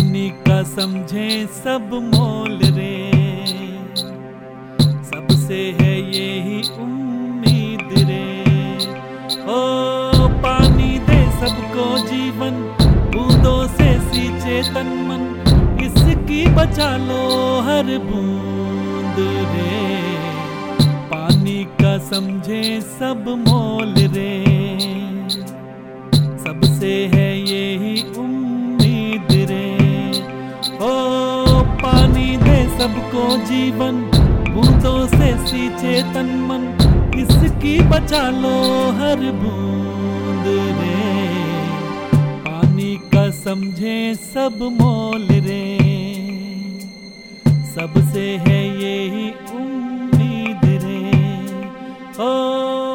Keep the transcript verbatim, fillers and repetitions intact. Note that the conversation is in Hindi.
पानी का समझे सब मोल रे, सबसे है यही उम्मीद रे। ओ पानी दे सबको जीवन, बूंदों से सींचे तन मन, इसकी बचा लो हर बूंद रे। पानी का समझे सब मोल रे, सबसे है यही उम्मीद रे। ओ पानी दे सबको जीवन, बूंदों से सींचे तन मन, इसकी बचा लो हर बूंद रे। पानी का समझे सब मोल रे, सबसे है यही उम्मीद रे। ओ